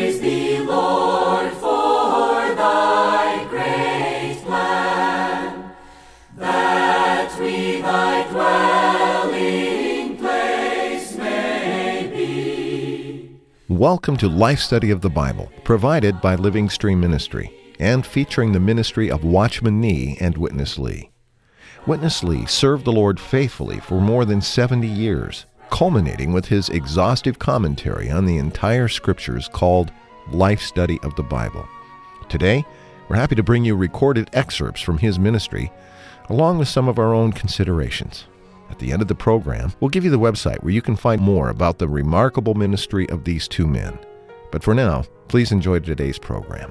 Praise thee, Lord, for thy great plan, that we thy dwelling place may be. Welcome to Life Study of the Bible, provided by Living Stream Ministry, and featuring the ministry of Watchman Nee and Witness Lee. Witness Lee served the Lord faithfully for more than 70 years, culminating with his exhaustive commentary on the entire Scriptures called Life Study of the Bible. Today, we're happy to bring you recorded excerpts from his ministry, along with some of our own considerations. At the end of the program, we'll give you the website where you can find more about the remarkable ministry of these two men. But for now, please enjoy today's program.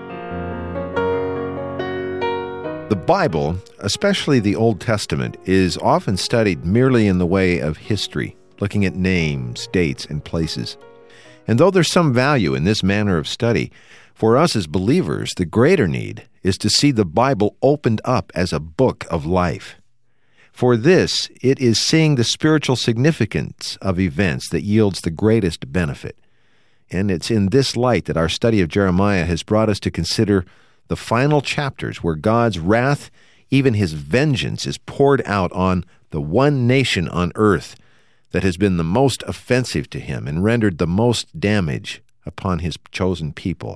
The Bible, especially the Old Testament, is often studied merely in the way of history, looking at names, dates, and places. And though there's some value in this manner of study, for us as believers, the greater need is to see the Bible opened up as a book of life. For this, it is seeing the spiritual significance of events that yields the greatest benefit. And it's in this light that our study of Jeremiah has brought us to consider the final chapters where God's wrath, even his vengeance, is poured out on the one nation on earth that has been the most offensive to him and rendered the most damage upon his chosen people.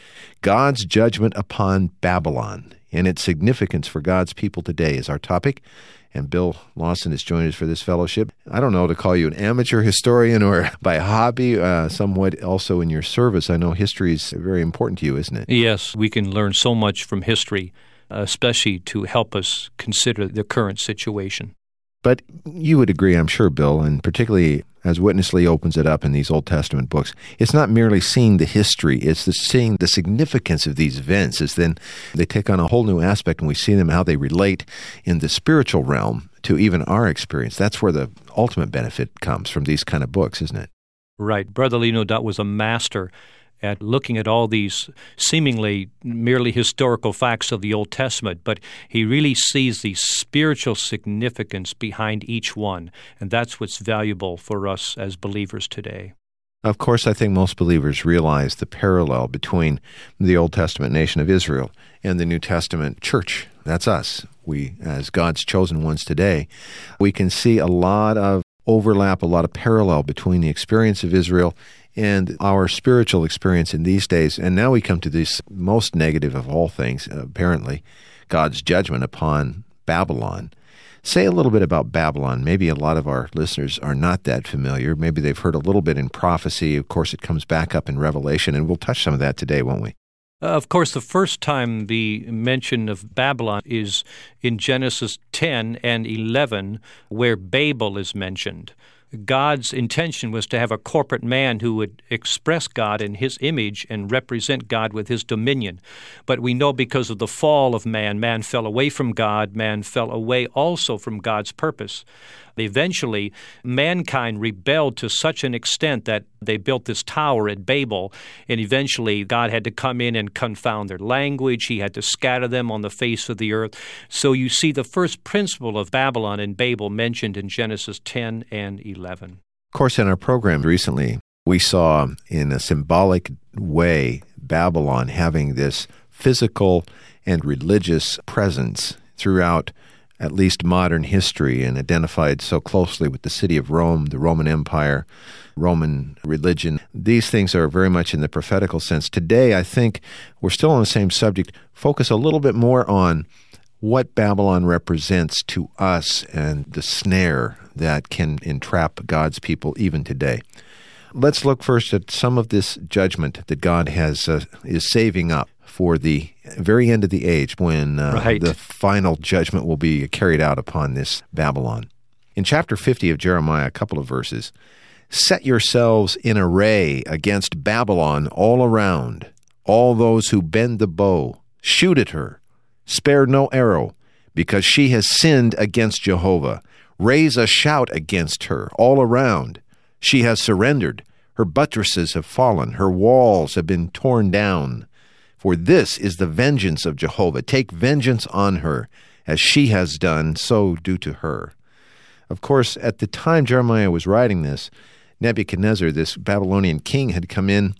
God's judgment upon Babylon and its significance for God's people today is our topic. And Bill Lawson has joined us for this fellowship. I don't know to call you an amateur historian or by hobby, somewhat also in your service. I know history is very important to you, isn't it? Yes, we can learn so much from history, especially to help us consider the current situation. But you would agree, I'm sure, Bill, and particularly as Witness Lee opens it up in these Old Testament books, it's not merely seeing the history, it's seeing the significance of these events, as then they take on a whole new aspect and we see them, how they relate in the spiritual realm to even our experience. That's where the ultimate benefit comes from these kind of books, isn't it? Right. Brother Lee no doubt was a master at looking at all these seemingly merely historical facts of the Old Testament, but he really sees the spiritual significance behind each one, and that's what's valuable for us as believers today. Of course, I think most believers realize the parallel between the Old Testament nation of Israel and the New Testament church. That's us. We, as God's chosen ones today, we can see a lot of overlap, a lot of parallel between the experience of Israel and our spiritual experience in these days. And now we come to this most negative of all things, apparently, God's judgment upon Babylon. Say a little bit about Babylon. Maybe a lot of our listeners are not that familiar. Maybe they've heard a little bit in prophecy. Of course, it comes back up in Revelation, and we'll touch some of that today, won't we? Of course, the first time the mention of Babylon is in Genesis 10 and 11, where Babel is mentioned. God's intention was to have a corporate man who would express God in his image and represent God with his dominion. But we know because of the fall of man, man fell away from God, man fell away also from God's purpose. Eventually, mankind rebelled to such an extent that they built this tower at Babel, and eventually God had to come in and confound their language. He had to scatter them on the face of the earth. So you see the first principle of Babylon and Babel mentioned in Genesis 10 and 11. Of course, in our program recently, we saw in a symbolic way Babylon having this physical and religious presence throughout at least modern history, and identified so closely with the city of Rome, the Roman Empire, Roman religion. These things are very much in the prophetical sense. Today, I think we're still on the same subject. Focus a little bit more on what Babylon represents to us and the snare that can entrap God's people even today. Let's look first at some of this judgment that God is saving up for the very end of the age when the final judgment will be carried out upon this Babylon. In chapter 50 of Jeremiah, a couple of verses, "Set yourselves in array against Babylon all around, all those who bend the bow, shoot at her, spare no arrow, because she has sinned against Jehovah. Raise a shout against her all around. She has surrendered. Her buttresses have fallen. Her walls have been torn down. For this is the vengeance of Jehovah. Take vengeance on her. As she has done, so do to her." Of course, at the time Jeremiah was writing this, Nebuchadnezzar, this Babylonian king, had come in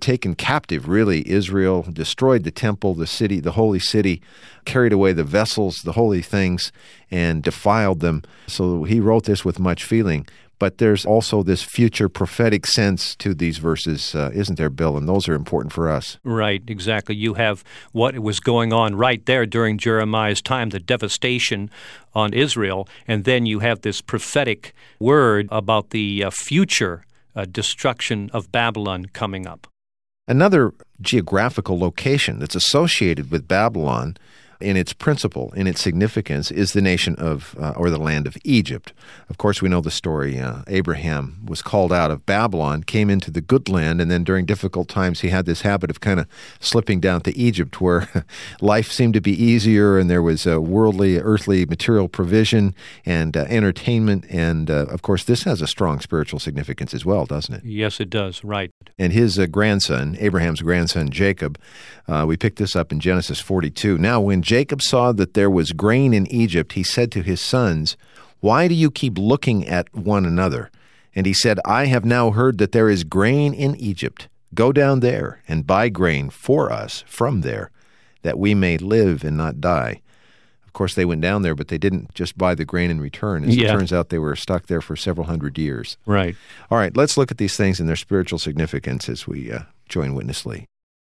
taken captive, really, Israel, destroyed the temple, the city, the holy city, carried away the vessels, the holy things, and defiled them. So he wrote this with much feeling. But there's also this future prophetic sense to these verses, isn't there, Bill? And those are important for us. Right, exactly. You have what was going on right there during Jeremiah's time, the devastation on Israel, and then you have this prophetic word about the future destruction of Babylon coming up. Another geographical location that's associated with Babylon in its principle, in its significance, is the nation of, or the land of Egypt. Of course, we know the story. Abraham was called out of Babylon, came into the good land, and then during difficult times, he had this habit of kind of slipping down to Egypt, where life seemed to be easier, and there was worldly, earthly, material provision and entertainment. And, of course, this has a strong spiritual significance as well, doesn't it? Yes, it does, right. And his grandson, Abraham's grandson, Jacob, we picked this up in Genesis 42. Now, when Jacob saw that there was grain in Egypt, he said to his sons, "Why do you keep looking at one another?" And he said, "I have now heard that there is grain in Egypt. Go down there and buy grain for us from there, that we may live and not die." Of course, they went down there, but they didn't just buy the grain in return. As it turns out, they were stuck there for several hundred years. Right. All right, let's look at these things and their spiritual significance as we join Witness Lee.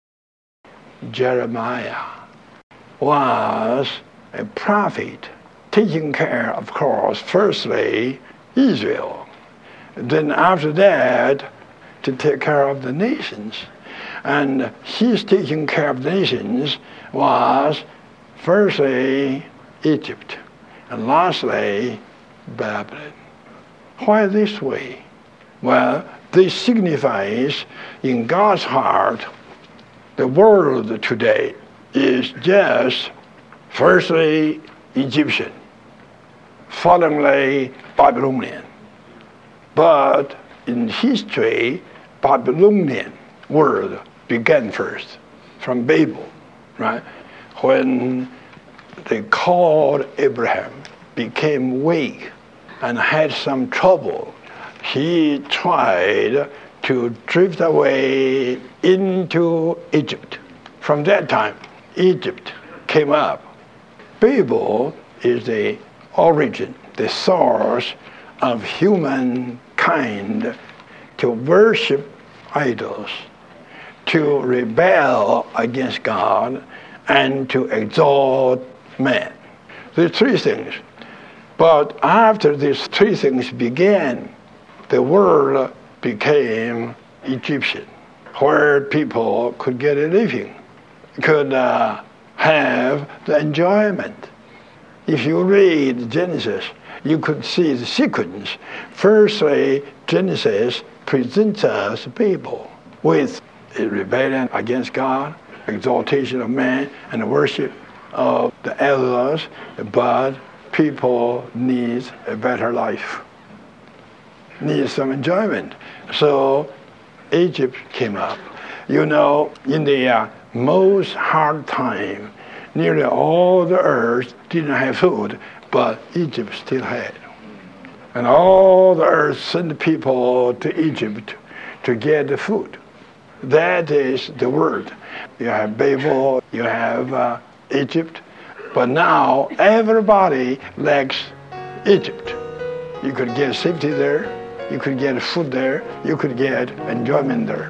Jeremiah was a prophet taking care, of course, firstly, Israel. Then after that, to take care of the nations. And his taking care of the nations was firstly Egypt, and lastly Babylon. Why this way? Well, this signifies in God's heart, the world today is just firstly Egyptian, followingly Babylonian. But in history, Babylonian world began first, from Babel, right? When they called Abraham, became weak and had some trouble, he tried to drift away into Egypt. From that time, Egypt came up. Babel is the origin, the source of humankind to worship idols, to rebel against God, and to exalt man. The three things. But after these three things began, the world became Egyptian, where people could get a living, could have the enjoyment. If you read Genesis, you could see the sequence. Firstly, Genesis presents us Babel with a rebellion against God, exaltation of man, and worship of the elders, but people need a better life, need some enjoyment. So Egypt came up. You know, in the most hard time, nearly all the earth didn't have food, but Egypt still had. And all the earth sent people to Egypt to get the food. That is the word. You have Babel, you have Egypt, but now everybody lacks Egypt. You could get safety there, you could get food there, you could get enjoyment there.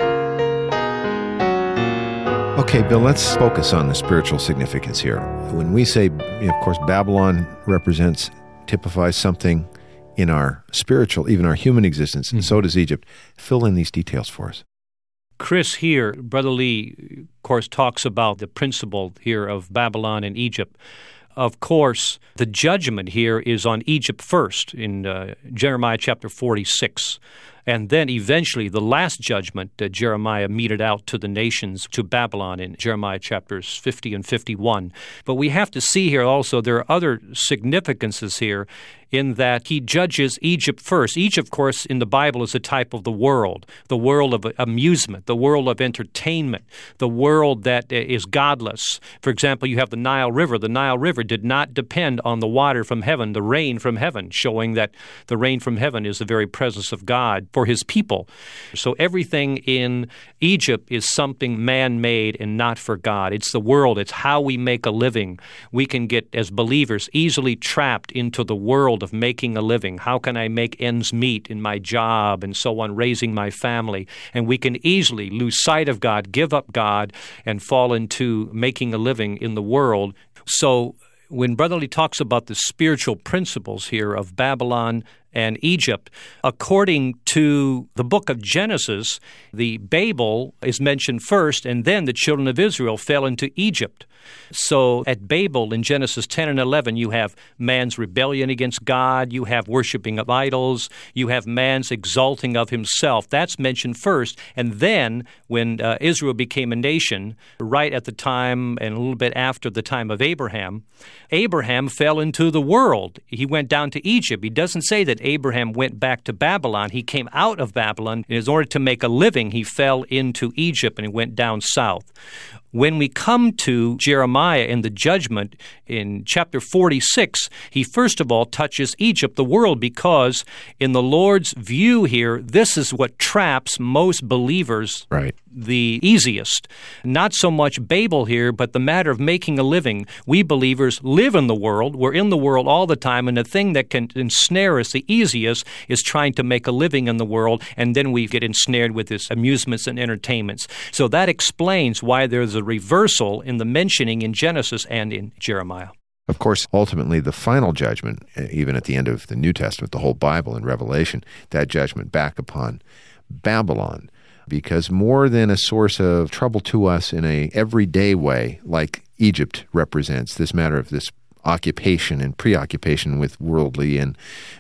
Okay, Bill, let's focus on the spiritual significance here. When we say, of course, Babylon represents, typifies something in our spiritual, even our human existence, and so does Egypt. Fill in these details for us. Chris, here, Brother Lee, of course, talks about the principle here of Babylon and Egypt. Of course, the judgment here is on Egypt first in Jeremiah chapter 46. And then eventually the last judgment Jeremiah meted out to the nations, to Babylon in Jeremiah chapters 50 and 51. But we have to see here also there are other significances here in that he judges Egypt first. Egypt, of course, in the Bible is a type of the world of amusement, the world of entertainment, the world that is godless. For example, you have the Nile River. The Nile River did not depend on the water from heaven, the rain from heaven, showing that the rain from heaven is the very presence of God for his people. So everything in Egypt is something man-made and not for God. It's the world. It's how we make a living. We can get, as believers, easily trapped into the world of making a living. How can I make ends meet in my job and so on, raising my family? And we can easily lose sight of God, give up God, and fall into making a living in the world. So when Brother Lee talks about the spiritual principles here of Babylon and Egypt, according to the book of Genesis, the Babel is mentioned first, and then the children of Israel fell into Egypt. So at Babel in Genesis 10 and 11, you have man's rebellion against God, you have worshiping of idols, you have man's exalting of himself. That's mentioned first. And then when Israel became a nation, right at the time and a little bit after the time of Abraham, Abraham fell into the world. He went down to Egypt. He doesn't say that Abraham went back to Babylon. He came out of Babylon. In order to make a living, he fell into Egypt and he went down south. When we come to Jeremiah and the judgment in chapter 46, he first of all touches Egypt, the world, because in the Lord's view here, this is what traps most believers the easiest. Not so much Babel here, but the matter of making a living. We believers live in the world. We're in the world all the time, and the thing that can ensnare us the easiest is trying to make a living in the world, and then we get ensnared with this amusements and entertainments. So that explains why there's a reversal in the mentioning in Genesis and in Jeremiah. Of course, ultimately, the final judgment, even at the end of the New Testament, the whole Bible and Revelation, that judgment back upon Babylon, because more than a source of trouble to us in a everyday way, like Egypt represents, this matter of this occupation and preoccupation with worldly and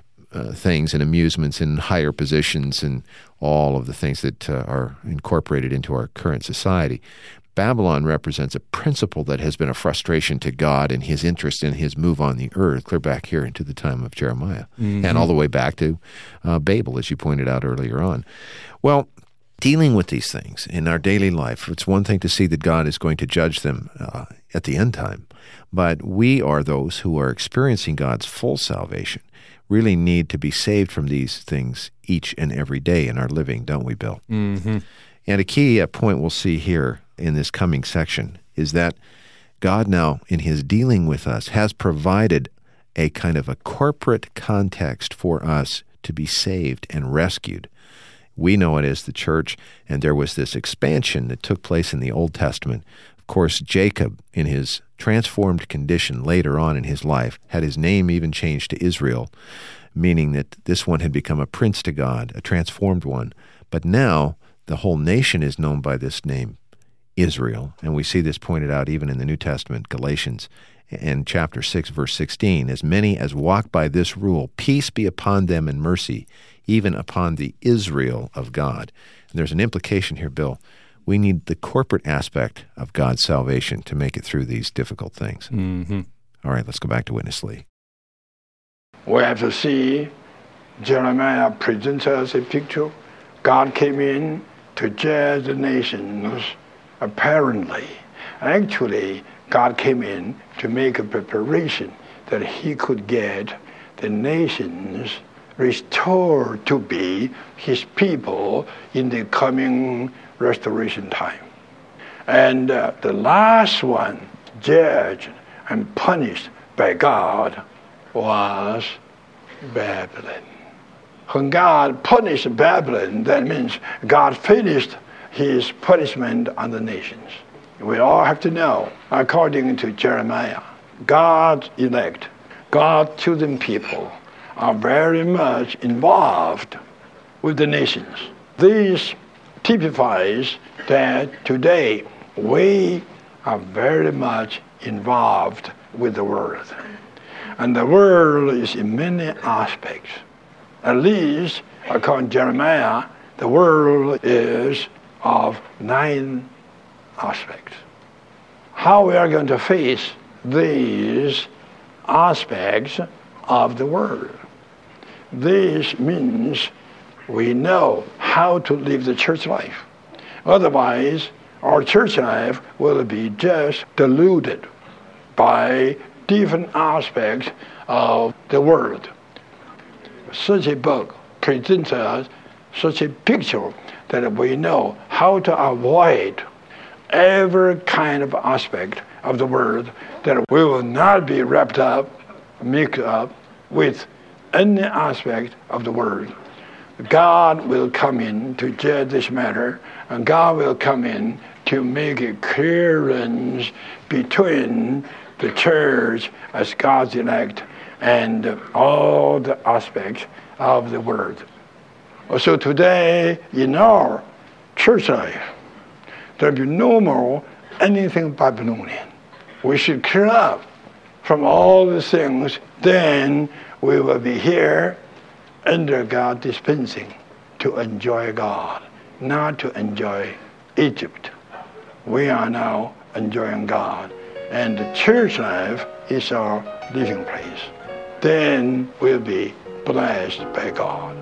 things and amusements and higher positions and all of the things that are incorporated into our current society. Babylon represents a principle that has been a frustration to God and his interest in his move on the earth, clear back here into the time of Jeremiah, and all the way back to Babel, as you pointed out earlier on. Well, dealing with these things in our daily life, it's one thing to see that God is going to judge them at the end time, but we are those who are experiencing God's full salvation, really need to be saved from these things each and every day in our living, don't we, Bill? Mm-hmm. And a key point we'll see here in this coming section is that God now, in his dealing with us, has provided a kind of a corporate context for us to be saved and rescued. We know it as the church, and there was this expansion that took place in the Old Testament. Of course, Jacob, in his transformed condition later on in his life, had his name even changed to Israel, meaning that this one had become a prince to God, a transformed one. But now the whole nation is known by this name, Israel. And we see this pointed out even in the New Testament, Galatians, in chapter 6, verse 16. As many as walk by this rule, peace be upon them and mercy, even upon the Israel of God. And there's an implication here, Bill. We need the corporate aspect of God's salvation to make it through these difficult things. Mm-hmm. All right, let's go back to Witness Lee. We have to see Jeremiah presents us a picture. God came in to judge the nations, apparently. Actually, God came in to make a preparation that he could get the nations restored to be his people in the coming restoration time. And the last one judged and punished by God was Babylon. When God punished Babylon, that means God finished his punishment on the nations. We all have to know, according to Jeremiah, God's elect, God's chosen people are very much involved with the nations. This typifies that today we are very much involved with the world. And the world is in many aspects. At least, according to Jeremiah, the world is of 9 aspects. How we are going to face these aspects of the world? This means we know how to live the church life. Otherwise, our church life will be just diluted by different aspects of the world. Such a book presents us such a picture that we know how to avoid every kind of aspect of the world, that we will not be wrapped up, mixed up with any aspect of the world. God will come in to judge this matter, and God will come in to make a clearance between the church as God's elect and all the aspects of the world. So today, in our church life, there will be no more anything Babylonian. We should clear up from all the things, then we will be here under God dispensing to enjoy God, not to enjoy Egypt. We are now enjoying God, and the church life is our living place. Then we'll be blessed by God.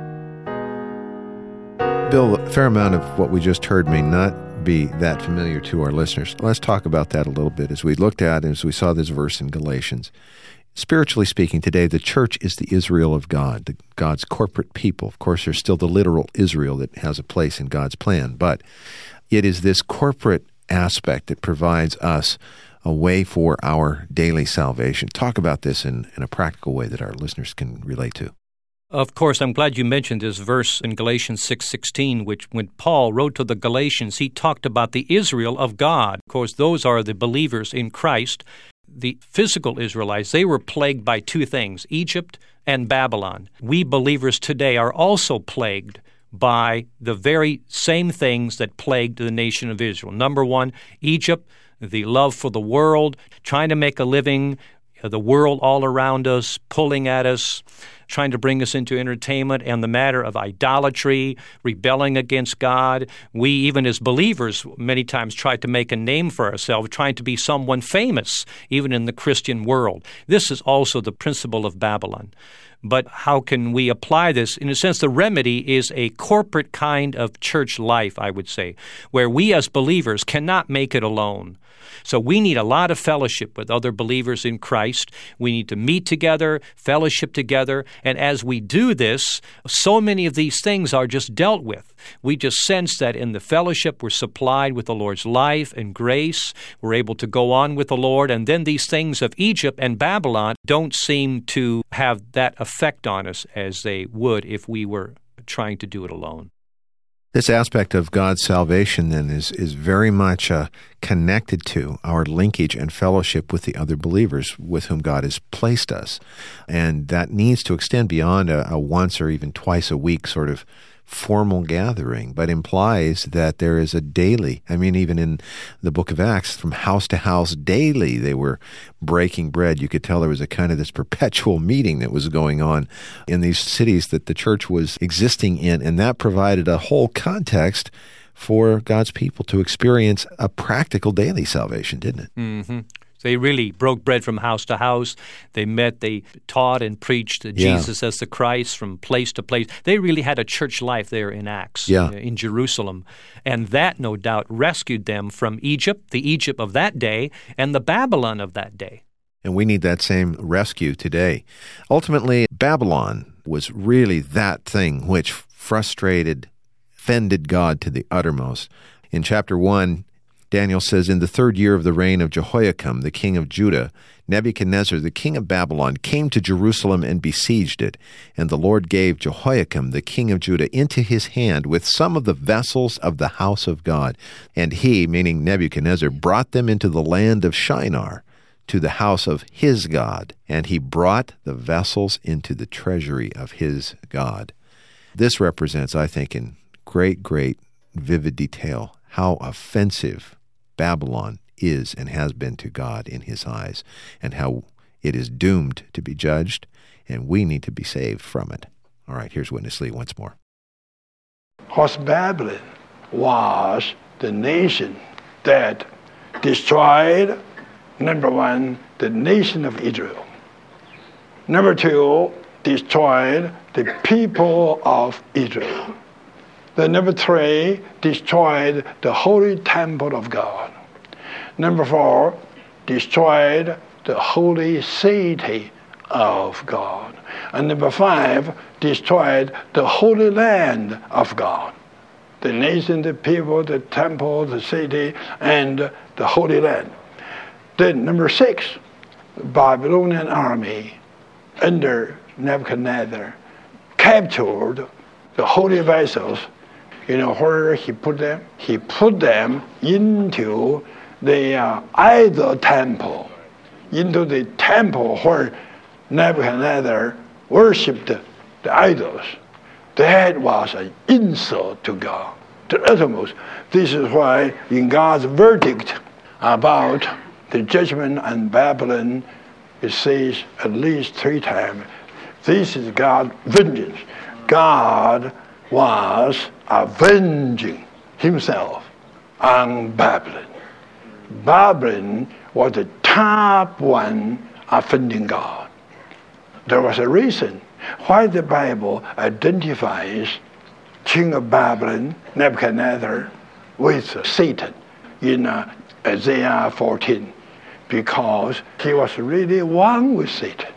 Bill, a fair amount of what we just heard may not be that familiar to our listeners. Let's talk about that a little bit as we looked at, as we saw this verse in Galatians. Spiritually speaking, today, the church is the Israel of God, God's corporate people. Of course, there's still the literal Israel that has a place in God's plan, but it is this corporate aspect that provides us a way for our daily salvation. Talk about this in a practical way that our listeners can relate to. Of course, I'm glad you mentioned this verse in Galatians 6:16, which when Paul wrote to the Galatians, he talked about the Israel of God. Of course, those are the believers in Christ. The physical Israelites, they were plagued by two things, Egypt and Babylon. We believers today are also plagued by the very same things that plagued the nation of Israel. Number one, Egypt, the love for the world, trying to make a living, the world all around us, pulling at us, trying to bring us into entertainment, and the matter of idolatry, rebelling against God. We, even as believers, many times try to make a name for ourselves, trying to be someone famous, even in the Christian world. This is also the principle of Babylon. But how can we apply this? In a sense, the remedy is a corporate kind of church life, I would say, where we as believers cannot make it alone. So we need a lot of fellowship with other believers in Christ. We need to meet together, fellowship together, and as we do this, so many of these things are just dealt with. We just sense that in the fellowship we're supplied with the Lord's life and grace. We're able to go on with the Lord, and then these things of Egypt and Babylon don't seem to have that effect on us as they would if we were trying to do it alone. This aspect of God's salvation, then, is very much connected to our linkage and fellowship with the other believers with whom God has placed us. And that needs to extend beyond a once or even twice a week sort of formal gathering, but implies that there is a daily, even in the book of Acts, from house to house daily, they were breaking bread. You could tell there was a kind of this perpetual meeting that was going on in these cities that the church was existing in, and that provided a whole context for God's people to experience a practical daily salvation, didn't it? Mm-hmm. They really broke bread from house to house. They met, they taught and preached Jesus as the Christ from place to place. They really had a church life there in Acts, in Jerusalem. And that, no doubt, rescued them from Egypt, the Egypt of that day, and the Babylon of that day. And we need that same rescue today. Ultimately, Babylon was really that thing which frustrated, offended God to the uttermost. In chapter 1, Daniel says, in the 3rd year of the reign of Jehoiakim, the king of Judah, Nebuchadnezzar, the king of Babylon, came to Jerusalem and besieged it. And the Lord gave Jehoiakim, the king of Judah, into his hand with some of the vessels of the house of God. And he, meaning Nebuchadnezzar, brought them into the land of Shinar, to the house of his God. And he brought the vessels into the treasury of his God. This represents, I think, in great, great, vivid detail, how offensive Babylon is and has been to God in his eyes, and how it is doomed to be judged, and we need to be saved from it. All right, here's Witness Lee once more. Because Babylon was the nation that destroyed, number one, the nation of Israel. Number two, destroyed the people of Israel. Then number three, destroyed the holy temple of God. Number four, destroyed the holy city of God. And number 5, destroyed the holy land of God. The nation, the people, the temple, the city, and the holy land. Then number 6, Babylonian army under Nebuchadnezzar captured the holy vessels. You know where he put them? He put them into the idol temple, into the temple where Nebuchadnezzar worshipped the idols. That was an insult to God, to the uttermost. This is why in God's verdict about the judgment on Babylon, it says at least 3 times, this is God's vengeance. God was avenging himself on Babylon. Babylon was the top one offending God. There was a reason why the Bible identifies King of Babylon, Nebuchadnezzar, with Satan in Isaiah 14, because he was really one with Satan.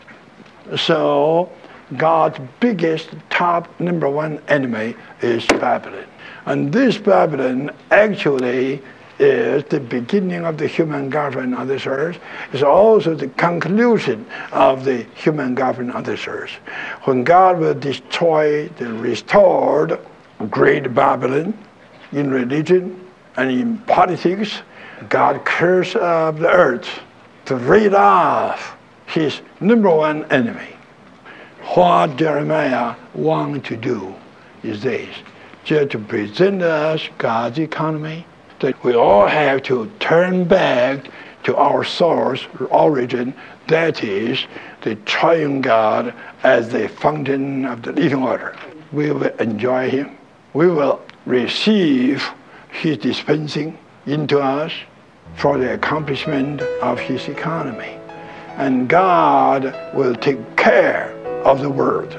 So God's biggest, top, number 1 enemy is Babylon. And this Babylon actually is the beginning of the human government on this earth. It's also the conclusion of the human government on this earth. When God will destroy the restored great Babylon in religion and in politics, God curses up the earth to rid off his number 1 enemy. What Jeremiah wants to do is this, just to present us God's economy, that we all have to turn back to our source, origin, that is the triune God as the fountain of the living water. We will enjoy him. We will receive his dispensing into us for the accomplishment of his economy. And God will take care of the world.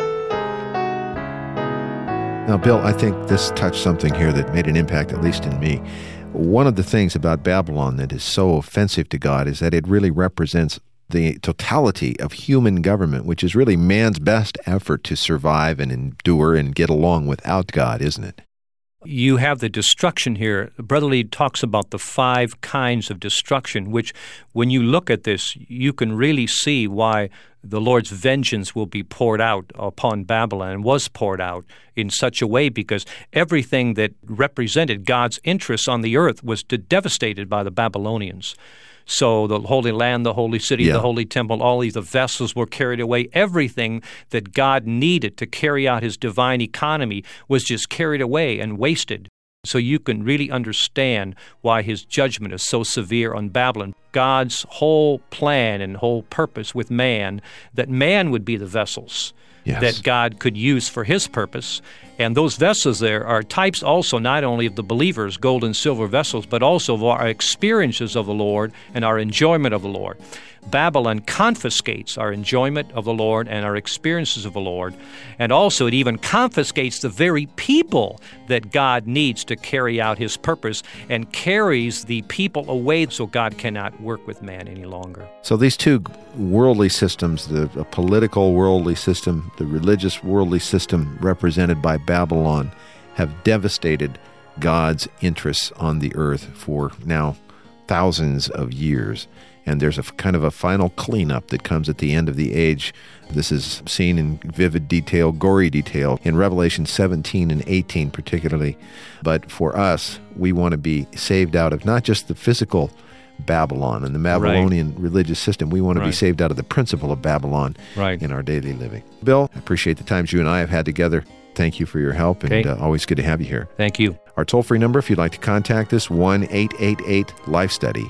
Now, Bill, I think this touched something here that made an impact, at least in me. One of the things about Babylon that is so offensive to God is that it really represents the totality of human government, which is really man's best effort to survive and endure and get along without God, isn't it? You have the destruction here. Brother Lee talks about the 5 kinds of destruction, which when you look at this, you can really see why the Lord's vengeance will be poured out upon Babylon, and was poured out in such a way because everything that represented God's interests on the earth was devastated by the Babylonians. So the Holy Land, the Holy City, the Holy Temple, all these the vessels were carried away. Everything that God needed to carry out his divine economy was just carried away and wasted. So you can really understand why his judgment is so severe on Babylon. God's whole plan and whole purpose with man, that man would be the vessels that God could use for his purpose. And those vessels there are types also not only of the believers, gold and silver vessels, but also of our experiences of the Lord and our enjoyment of the Lord. Babylon confiscates our enjoyment of the Lord and our experiences of the Lord. And also it even confiscates the very people that God needs to carry out his purpose, and carries the people away so God cannot work with man any longer. So these 2 worldly systems, the political worldly system, the religious worldly system represented by Babylon, have devastated God's interests on the earth for now thousands of years. And there's a kind of a final cleanup that comes at the end of the age. This is seen in vivid detail, gory detail, in Revelation 17 and 18 particularly. But for us, we want to be saved out of not just the physical Babylon and the Babylonian religious system. We want to be saved out of the principle of Babylon in our daily living. Bill, I appreciate the times you and I have had together. Thank you for your help, and always good to have you here. Thank you. Our toll-free number, if you'd like to contact us, 1-888-LIFE-STUDY,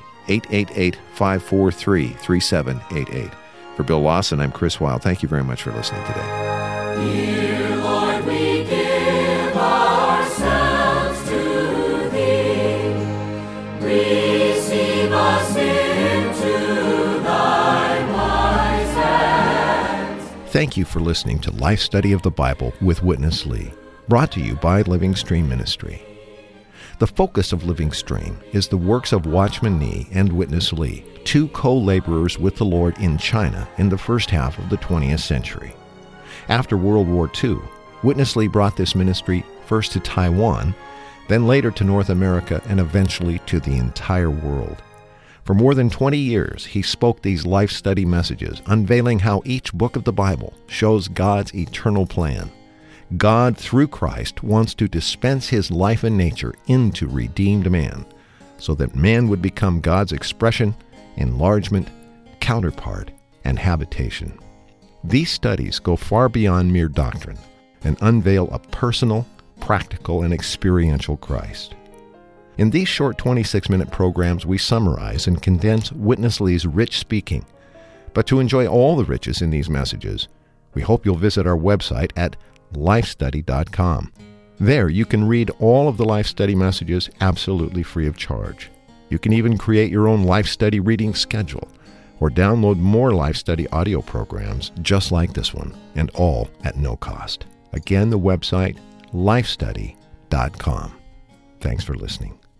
888-543-3788. For Bill Lawson, I'm Chris Wilde. Thank you very much for listening today. Dear Lord, we give ourselves to Thee. Receive us into Thy wise hands. Thank you for listening to Life Study of the Bible with Witness Lee, brought to you by Living Stream Ministry. The focus of Living Stream is the works of Watchman Nee and Witness Lee, two co-laborers with the Lord in China in the first half of the 20th century. After World War II, Witness Lee brought this ministry first to Taiwan, then later to North America, and eventually to the entire world. For more than 20 years, he spoke these life study messages, unveiling how each book of the Bible shows God's eternal plan. God, through Christ, wants to dispense his life and nature into redeemed man, so that man would become God's expression, enlargement, counterpart, and habitation. These studies go far beyond mere doctrine and unveil a personal, practical, and experiential Christ. In these short 26-minute programs, we summarize and condense Witness Lee's rich speaking. But to enjoy all the riches in these messages, we hope you'll visit our website at lifestudy.com. There you can read all of the Life Study messages absolutely free of charge. You can even create your own Life Study reading schedule or download more Life Study audio programs just like this one, and all at no cost. Again, the website, lifestudy.com. Thanks for listening.